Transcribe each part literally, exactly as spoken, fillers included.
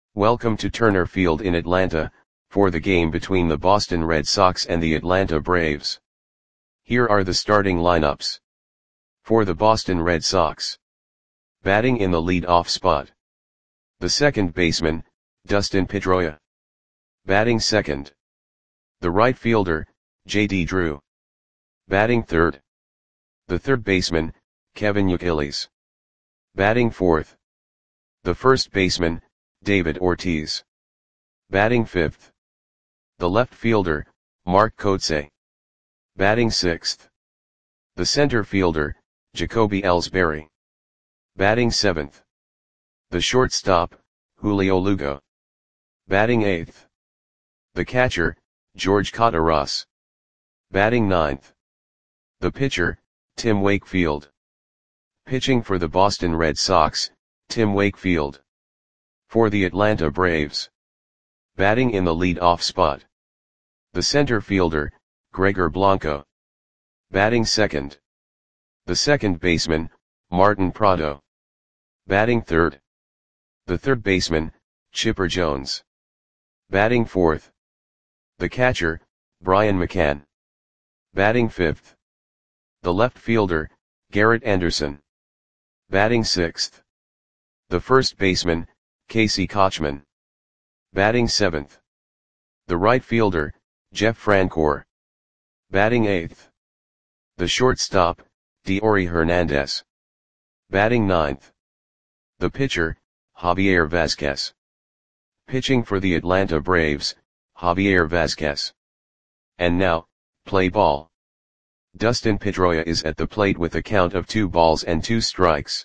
Welcome to Turner Field in Atlanta, for the game between the Boston Red Sox and the Atlanta Braves. Here are the starting lineups. For the Boston Red Sox. Batting in the lead-off spot. The second baseman, Dustin Pedroia. Batting second. The right fielder, J D Drew. Batting third. The third baseman, Kevin Youkilis. Batting fourth. The first baseman, David Ortiz. Batting fifth. The left fielder, Mark Kotsay. Batting sixth. The center fielder, Jacoby Ellsbury. Batting seventh. The shortstop, Julio Lugo. Batting eighth. The catcher, George Cataras. Batting ninth. The pitcher, Tim Wakefield. Pitching for the Boston Red Sox, Tim Wakefield. For the Atlanta Braves. Batting in the lead-off spot. The center fielder, Gregor Blanco. Batting second. The second baseman, Martin Prado. Batting third. The third baseman, Chipper Jones. Batting fourth. The catcher, Brian McCann. Batting fifth. The left fielder, Garrett Anderson. Batting sixth. The first baseman, Casey Kotchman. Batting seventh. The right fielder, Jeff Francoeur. Batting eighth. The shortstop, Deory Hernandez. Batting ninth. The pitcher, Javier Vazquez. Pitching for the Atlanta Braves, Javier Vazquez. And now, play ball. Dustin Pedroia is at the plate with a count of two balls and two strikes.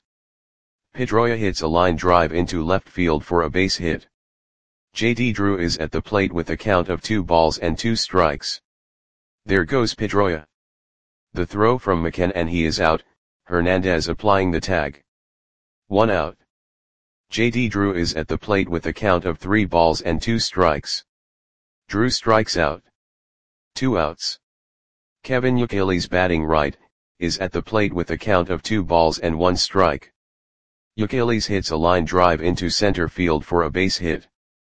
Pedroia hits a line drive into left field for a base hit. J D Drew is at the plate with a count of two balls and two strikes. There goes Pedroia. The throw from McCann and he is out, Hernandez applying the tag. One out. J D Drew is at the plate with a count of three balls and two strikes. Drew strikes out. Two outs. Kevin Youkilis, batting right, is at the plate with a count of two balls and one strike. Youkilis hits a line drive into center field for a base hit.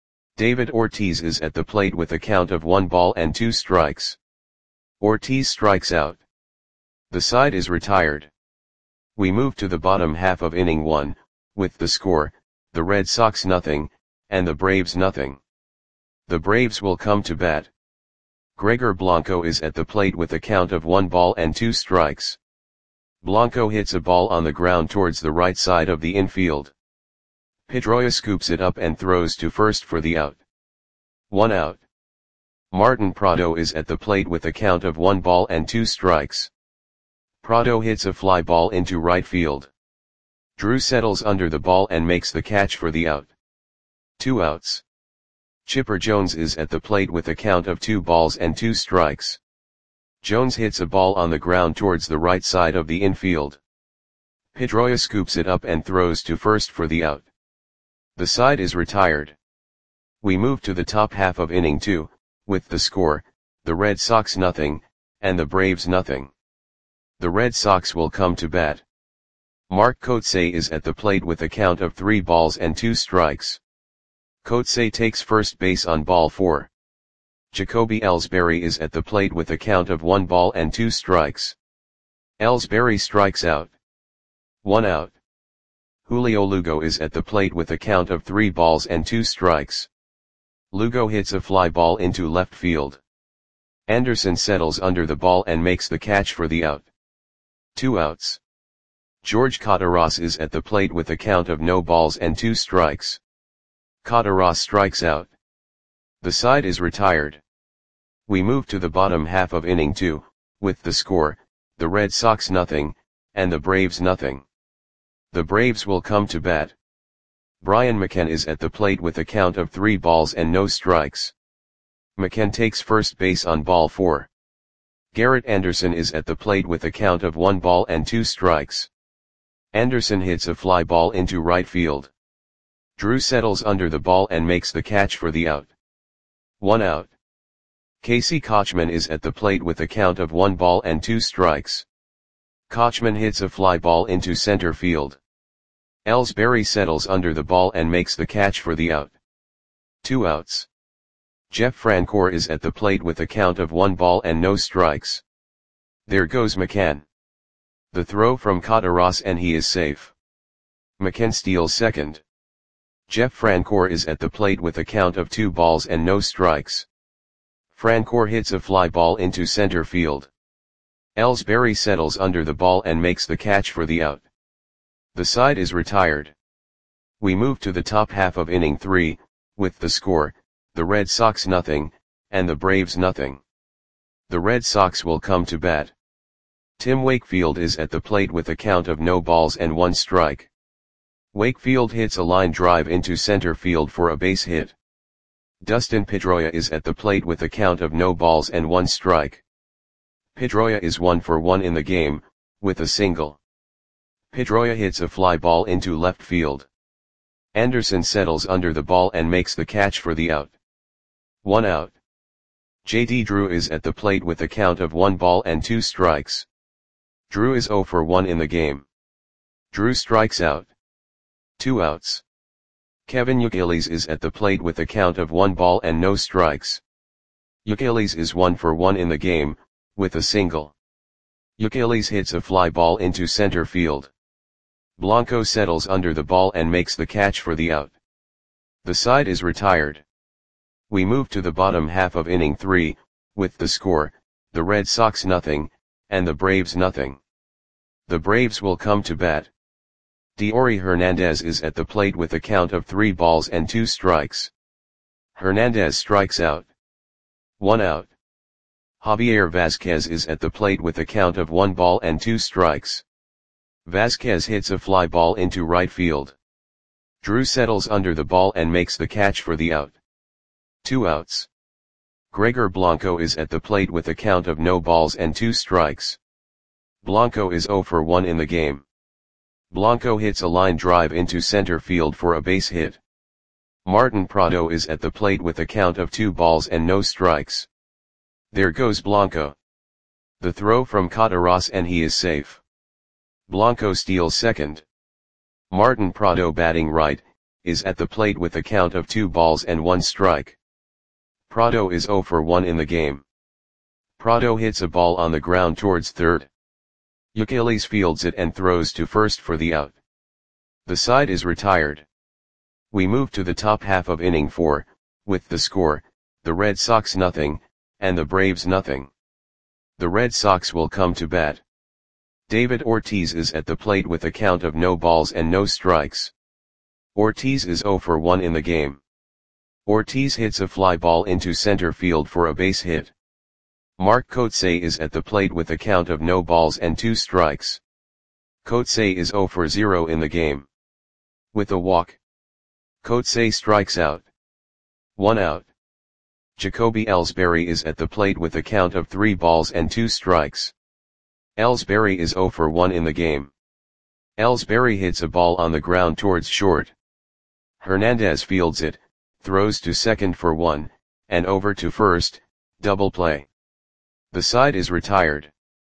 David Ortiz is at the plate with a count of one ball and two strikes. Ortiz strikes out. The side is retired. We move to the bottom half of inning one, with the score, the Red Sox nothing, and the Braves nothing. The Braves will come to bat. Gregor Blanco is at the plate with a count of one ball and two strikes. Blanco hits a ball on the ground towards the right side of the infield. Pedroia scoops it up and throws to first for the out. One out. Martin Prado is at the plate with a count of one ball and two strikes. Prado hits a fly ball into right field. Drew settles under the ball and makes the catch for the out. Two outs. Chipper Jones is at the plate with a count of two balls and two strikes. Jones hits a ball on the ground towards the right side of the infield. Pedroia scoops it up and throws to first for the out. The side is retired. We move to the top half of inning two, with the score, the Red Sox nothing, and the Braves nothing. The Red Sox will come to bat. Mark Kotsay is at the plate with a count of three balls and two strikes. Kotsay takes first base on ball four. Jacoby Ellsbury is at the plate with a count of one ball and two strikes. Ellsbury strikes out. One out. Julio Lugo is at the plate with a count of three balls and two strikes. Lugo hits a fly ball into left field. Anderson settles under the ball and makes the catch for the out. Two outs. George Cataras is at the plate with a count of no balls and two strikes. Cataras strikes out. The side is retired. We move to the bottom half of inning two, with the score, the Red Sox nothing, and the Braves nothing. The Braves will come to bat. Brian McCann is at the plate with a count of three balls and no strikes. McCann takes first base on ball four. Garrett Anderson is at the plate with a count of one ball and two strikes. Anderson hits a fly ball into right field. Drew settles under the ball and makes the catch for the out. One out. Casey Kotchman is at the plate with a count of one ball and two strikes. Kotchman hits a fly ball into center field. Ellsbury settles under the ball and makes the catch for the out. Two outs. Jeff Francoeur is at the plate with a count of one ball and no strikes. There goes McCann. The throw from Cotteras and he is safe. McCann steals second. Jeff Francoeur is at the plate with a count of two balls and no strikes. Francoeur hits a fly ball into center field. Ellsbury settles under the ball and makes the catch for the out. The side is retired. We move to the top half of inning three, with the score, the Red Sox nothing, and the Braves nothing. The Red Sox will come to bat. Tim Wakefield is at the plate with a count of no balls and one strike. Wakefield hits a line drive into center field for a base hit. Dustin Pedroia is at the plate with a count of no balls and one strike. Pedroia is one for one in the game, with a single. Pedroia hits a fly ball into left field. Anderson settles under the ball and makes the catch for the out. One out. J D Drew is at the plate with a count of one ball and two strikes. Drew is zero for one in the game. Drew strikes out. Two outs. Kevin Youkilis is at the plate with a count of one ball and no strikes. Youkilis is one for one in the game, with a single. Youkilis hits a fly ball into center field. Blanco settles under the ball and makes the catch for the out. The side is retired. We move to the bottom half of inning three, with the score, the Red Sox nothing, and the Braves nothing. The Braves will come to bat. Deory Hernandez is at the plate with a count of three balls and two strikes. Hernandez strikes out. One out. Javier Vazquez is at the plate with a count of one ball and two strikes. Vazquez hits a fly ball into right field. Drew settles under the ball and makes the catch for the out. Two outs. Gregor Blanco is at the plate with a count of no balls and two strikes. Blanco is zero for one in the game. Blanco hits a line drive into center field for a base hit. Martin Prado is at the plate with a count of two balls and no strikes. There goes Blanco. The throw from Cotteras and he is safe. Blanco steals second. Martin Prado, batting right, is at the plate with a count of two balls and one strike. Prado is zero for one in the game. Prado hits a ball on the ground towards third. Youkilis fields it and throws to first for the out. The side is retired. We move to the top half of inning four, with the score, the Red Sox nothing, and the Braves nothing. The Red Sox will come to bat. David Ortiz is at the plate with a count of no balls and no strikes. Ortiz is zero for one in the game. Ortiz hits a fly ball into center field for a base hit. Mark Kotsay is at the plate with a count of no balls and two strikes. Kotsay is zero for zero in the game. With a walk, Kotsay strikes out. One out. Jacoby Ellsbury is at the plate with a count of three balls and two strikes. Ellsbury is zero for one in the game. Ellsbury hits a ball on the ground towards short. Hernandez fields it, throws to second for one, and over to first, double play. The side is retired.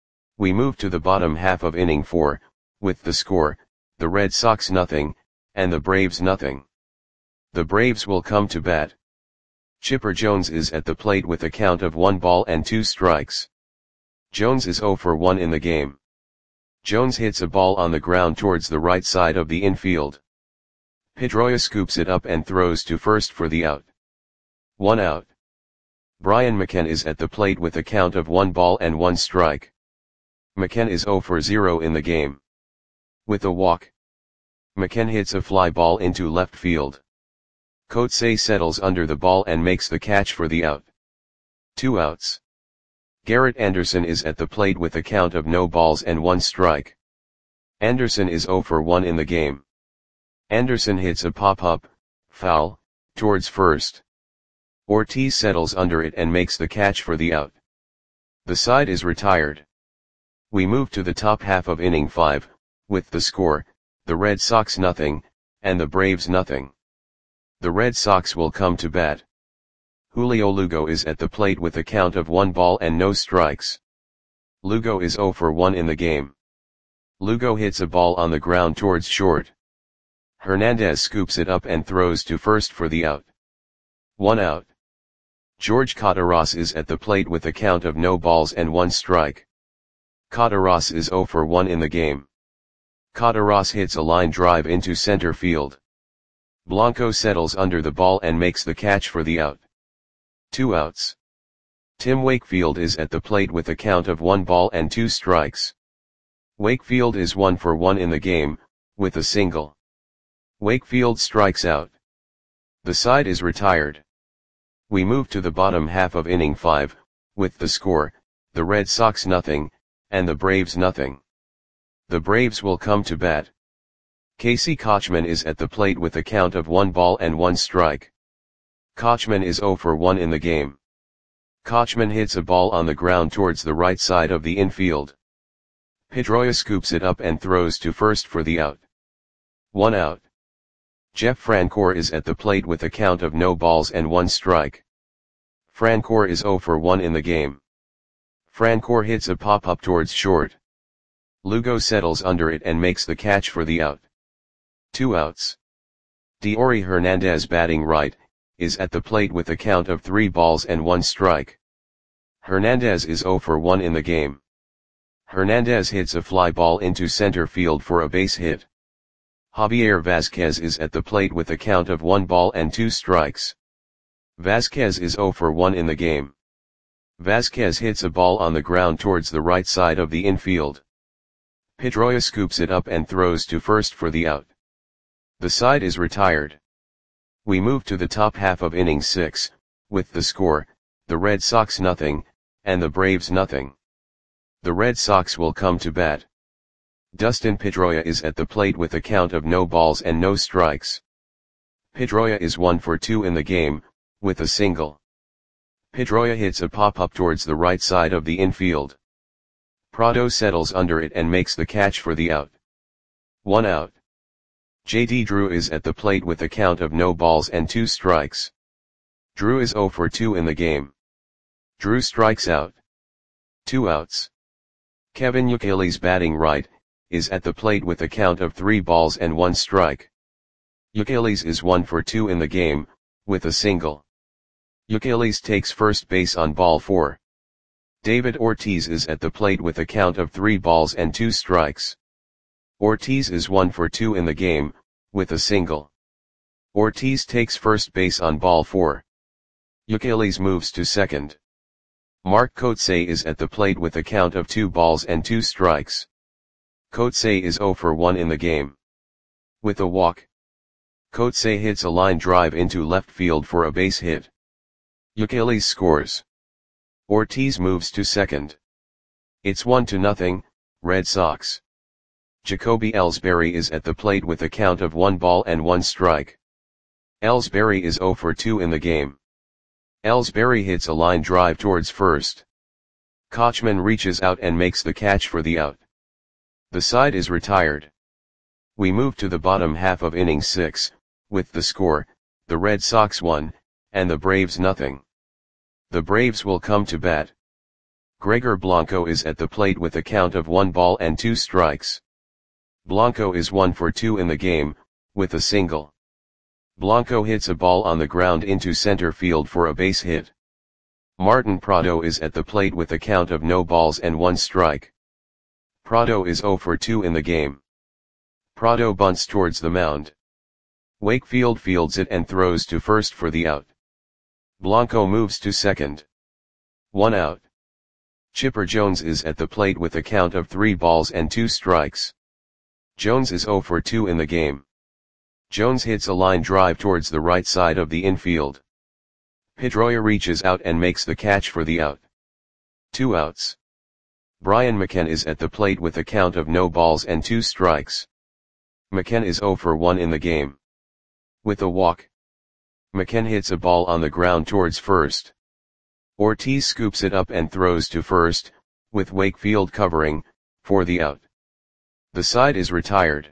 We move to the bottom half of inning four, with the score, the Red Sox nothing, and the Braves nothing. The Braves will come to bat. Chipper Jones is at the plate with a count of one ball and two strikes. Jones is zero for one in the game. Jones hits a ball on the ground towards the right side of the infield. Pedroia scoops it up and throws to first for the out. One out. Brian McCann is at the plate with a count of one ball and one strike. McCann is zero for zero in the game. With a walk, McCann hits a fly ball into left field. Kotsay settles under the ball and makes the catch for the out. Two outs. Garrett Anderson is at the plate with a count of no balls and one strike. Anderson is zero for one in the game. Anderson hits a pop-up, foul, towards first. Ortiz settles under it and makes the catch for the out. The side is retired. We move to the top half of inning five, with the score, the Red Sox nothing, and the Braves nothing. The Red Sox will come to bat. Julio Lugo is at the plate with a count of one ball and no strikes. Lugo is zero for one in the game. Lugo hits a ball on the ground towards short. Hernandez scoops it up and throws to first for the out. One out. George Kataras is at the plate with a count of no balls and one strike. Kataras is zero for one in the game. Kataras hits a line drive into center field. Blanco settles under the ball and makes the catch for the out. Two outs. Tim Wakefield is at the plate with a count of one ball and two strikes. Wakefield is one for one in the game, with a single. Wakefield strikes out. The side is retired. We move to the bottom half of inning five, with the score, the Red Sox nothing, and the Braves nothing. The Braves will come to bat. Casey Kochman is at the plate with a count of one ball and one strike. Kochman is zero for one in the game. Kochman hits a ball on the ground towards the right side of the infield. Pedroia scoops it up and throws to first for the out. One out. Jeff Francoeur is at the plate with a count of no balls and one strike. Francoeur is zero for one in the game. Francoeur hits a pop-up towards short. Lugo settles under it and makes the catch for the out. Two outs. Deory Hernandez, batting right, is at the plate with a count of three balls and one strike. Hernandez is zero for one in the game. Hernandez hits a fly ball into center field for a base hit. Javier Vazquez is at the plate with a count of one ball and two strikes. Vazquez is zero for one in the game. Vazquez hits a ball on the ground towards the right side of the infield. Pedroia scoops it up and throws to first for the out. The side is retired. We move to the top half of inning six, with the score, the Red Sox nothing, and the Braves nothing. The Red Sox will come to bat. Dustin Pedroia is at the plate with a count of no balls and no strikes. Pedroia is one for two in the game, with a single. Pedroia hits a pop-up towards the right side of the infield. Prado settles under it and makes the catch for the out. One out. J D Drew is at the plate with a count of no balls and two strikes. Drew is zero for two in the game. Drew strikes out. Two outs. Kevin Youkilis, batting right, is at the plate with a count of three balls and one strike. Youkilis is one for two in the game, with a single. Youkilis takes first base on ball four. David Ortiz is at the plate with a count of three balls and two strikes. Ortiz is one for two in the game, with a single. Ortiz takes first base on ball four. Youkilis moves to second. Mark Kotsay is at the plate with a count of two balls and two strikes. Kotsay is zero for one in the game. With a walk. Kotsay hits a line drive into left field for a base hit. Youkilis scores. Ortiz moves to second. It's one to nothing, Red Sox. Jacoby Ellsbury is at the plate with a count of one ball and one strike. Ellsbury is zero for two in the game. Ellsbury hits a line drive towards first. Kochman reaches out and makes the catch for the out. The side is retired. We move to the bottom half of inning six, with the score, the Red Sox one, and the Braves nothing. The Braves will come to bat. Gregor Blanco is at the plate with a count of one ball and two strikes. Blanco is one for two in the game, with a single. Blanco hits a ball on the ground into center field for a base hit. Martin Prado is at the plate with a count of no balls and one strike. Prado is zero for two in the game. Prado bunts towards the mound. Wakefield fields it and throws to first for the out. Blanco moves to second. One out. Chipper Jones is at the plate with a count of three balls and two strikes. Jones is zero for two in the game. Jones hits a line drive towards the right side of the infield. Pedroia reaches out and makes the catch for the out. Two outs. Brian McKenna is at the plate with a count of no balls and two strikes. McKenna is zero for one in the game. With a walk. McKenna hits a ball on the ground towards first. Ortiz scoops it up and throws to first, with Wakefield covering, for the out. The side is retired.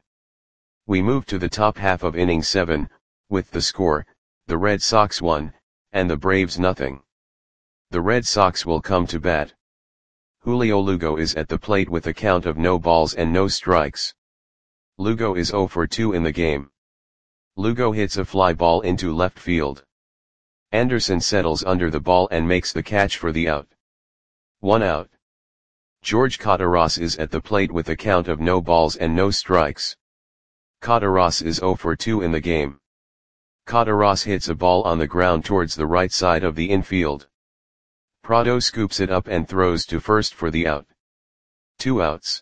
We move to the top half of inning seven, with the score, the Red Sox one, and the Braves nothing. The Red Sox will come to bat. Julio Lugo is at the plate with a count of no balls and no strikes. Lugo is zero for two in the game. Lugo hits a fly ball into left field. Anderson settles under the ball and makes the catch for the out. One out. George Kataras is at the plate with a count of no balls and no strikes. Kataras is zero for two in the game. Kataras hits a ball on the ground towards the right side of the infield. Prado scoops it up and throws to first for the out. Two outs.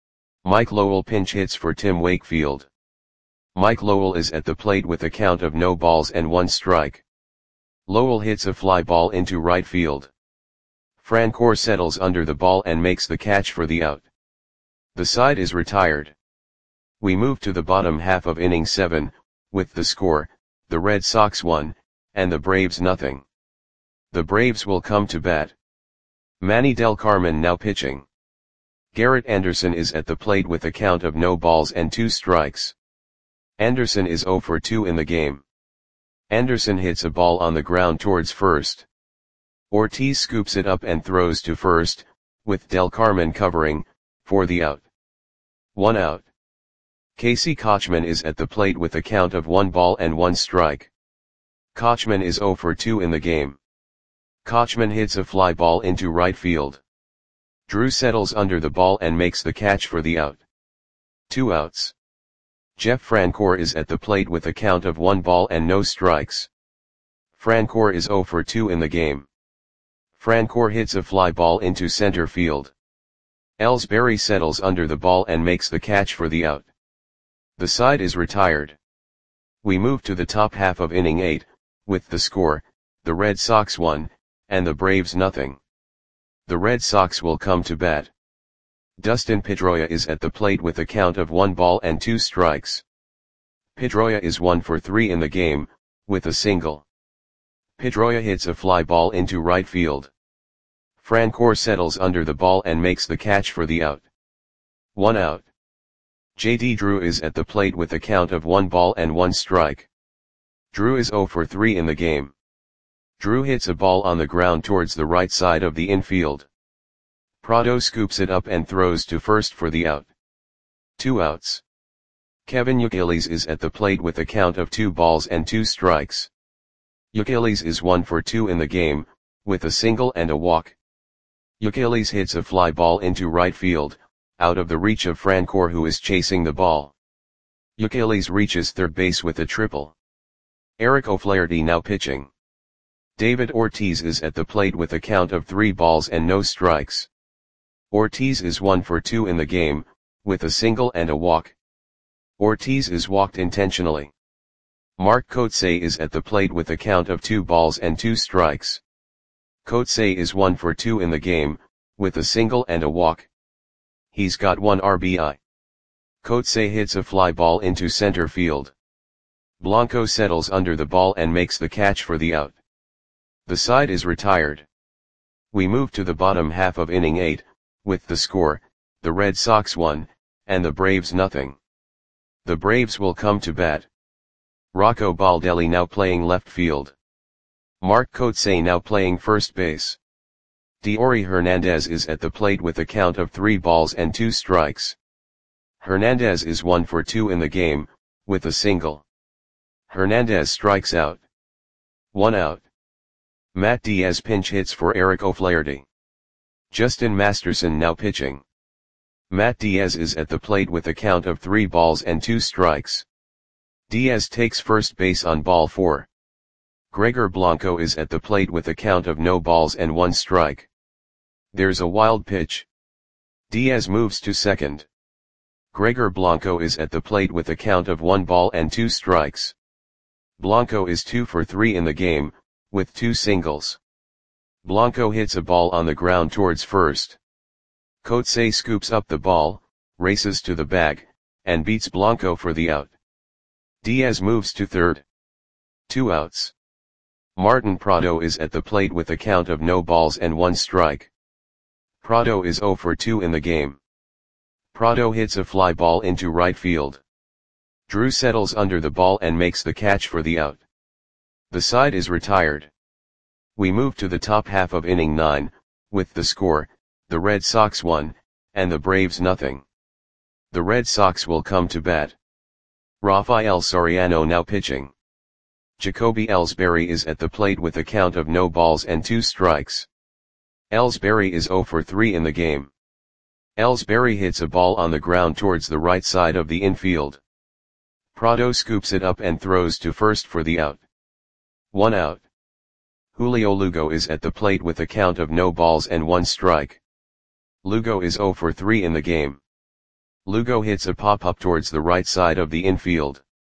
Mike Lowell pinch hits for Tim Wakefield. Mike Lowell is at the plate with a count of no balls and one strike. Lowell hits a fly ball into right field. Francoeur settles under the ball and makes the catch for the out. The side is retired. We move to the bottom half of inning seven, with the score, the Red Sox one, and the Braves nothing. The Braves will come to bat. Manny Del Carmen now pitching. Garrett Anderson is at the plate with a count of no balls and two strikes. Anderson is zero for two in the game. Anderson hits a ball on the ground towards first. Ortiz scoops it up and throws to first, with Del Carmen covering, for the out. One out. Casey Kochman is at the plate with a count of one ball and one strike. Kochman is zero for two in the game. Kochman hits a fly ball into right field. Drew settles under the ball and makes the catch for the out. Two outs. Jeff Francoeur is at the plate with a count of one ball and no strikes. Francoeur is zero for two in the game. Francoeur hits a fly ball into center field. Ellsbury settles under the ball and makes the catch for the out. The side is retired. We move to the top half of inning eight, with the score, the Red Sox one, and the Braves nothing. The Red Sox will come to bat. Dustin Pedroia is at the plate with a count of one ball and two strikes. Pedroia is one for three in the game, with a single. Pedroia hits a fly ball into right field. Francoeur settles under the ball and makes the catch for the out. One out. J D Drew is at the plate with a count of one ball and one strike. Drew is zero for three in the game. Drew hits a ball on the ground towards the right side of the infield. Prado scoops it up and throws to first for the out. Two outs. Kevin Youkilis is at the plate with a count of two balls and two strikes. Youkilis is one for two in the game, with a single and a walk. Youkilis hits a fly ball into right field, out of the reach of Francoeur who is chasing the ball. Youkilis reaches third base with a triple. Eric O'Flaherty now pitching. David Ortiz is at the plate with a count of three balls and no strikes. Ortiz is one for two in the game, with a single and a walk. Ortiz is walked intentionally. Mark Kotsay is at the plate with a count of two balls and two strikes. Kotsay is one for two in the game, with a single and a walk. He's got one R B I. Kotsay hits a fly ball into center field. Blanco settles under the ball and makes the catch for the out. The side is retired. We move to the bottom half of inning eight, with the score, the Red Sox one, and the Braves nothing. The Braves will come to bat. Rocco Baldelli now playing left field. Mark Kotsay now playing first base. Deory Hernandez is at the plate with a count of three balls and two strikes. Hernandez is one for two in the game, with a single. Hernandez strikes out. One out. Matt Diaz pinch hits for Eric O'Flaherty. Justin Masterson now pitching. Matt Diaz is at the plate with a count of three balls and two strikes. Diaz takes first base on ball four. Gregor Blanco is at the plate with a count of no balls and one strike. There's a wild pitch. Diaz moves to second. Gregor Blanco is at the plate with a count of one ball and two strikes. Blanco is two for three in the game, with two singles. Blanco hits a ball on the ground towards first. Kotsay scoops up the ball, races to the bag, and beats Blanco for the out. Diaz moves to third. Two outs. Martin Prado is at the plate with a count of no balls and one strike. Prado is zero for two in the game. Prado hits a fly ball into right field. Drew settles under the ball and makes the catch for the out. The side is retired. We move to the top half of inning nine, with the score, the Red Sox one, and the Braves nothing. The Red Sox will come to bat. Rafael Soriano now pitching. Jacoby Ellsbury is at the plate with a count of no balls and two strikes. Ellsbury is zero for three in the game. Ellsbury hits a ball on the ground towards the right side of the infield. Prado scoops it up and throws to first for the out. One out. Julio Lugo is at the plate with a count of no balls and one strike. Lugo is zero for three in the game. Lugo hits a pop-up towards the right side of the infield.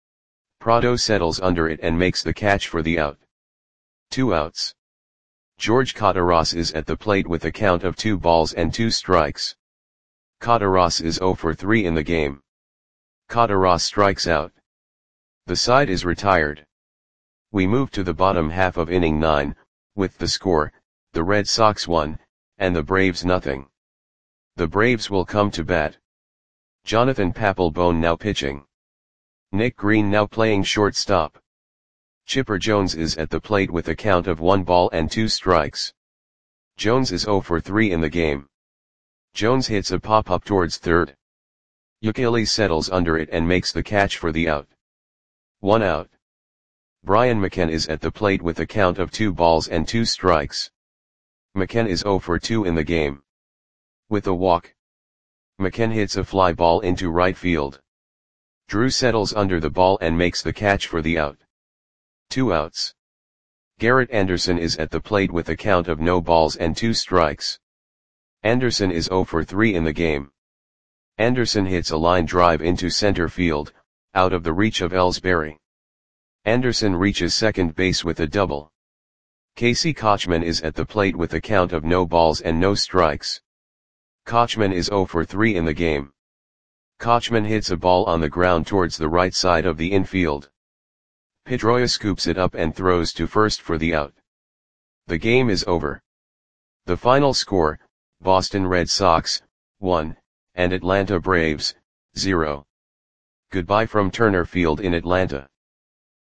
Prado settles under it and makes the catch for the out. Two outs. George Cataras is at the plate with a count of two balls and two strikes. Cataras is zero for three in the game. Cataras strikes out. The side is retired. We move to the bottom half of inning nine, with the score, the Red Sox one, and the Braves nothing. The Braves will come to bat. Jonathan Papelbon now pitching. Nick Green now playing shortstop. Chipper Jones is at the plate with a count of one ball and two strikes. Jones is zero for three in the game. Jones hits a pop-up towards third. Ukelele settles under it and makes the catch for the out. One out. Brian McCann is at the plate with a count of two balls and two strikes. McCann is zero for two in the game. With a walk, McCann hits a fly ball into right field. Drew settles under the ball and makes the catch for the out. Two outs. Garrett Anderson is at the plate with a count of no balls and two strikes. Anderson is zero for three in the game. Anderson hits a line drive into center field, out of the reach of Ellsbury. Anderson reaches second base with a double. Casey Kotchman is at the plate with a count of no balls and no strikes. Kotchman is zero for three in the game. Kotchman hits a ball on the ground towards the right side of the infield. Pedroia scoops it up and throws to first for the out. The game is over. The final score, Boston Red Sox, one, and Atlanta Braves, zero. Goodbye from Turner Field in Atlanta.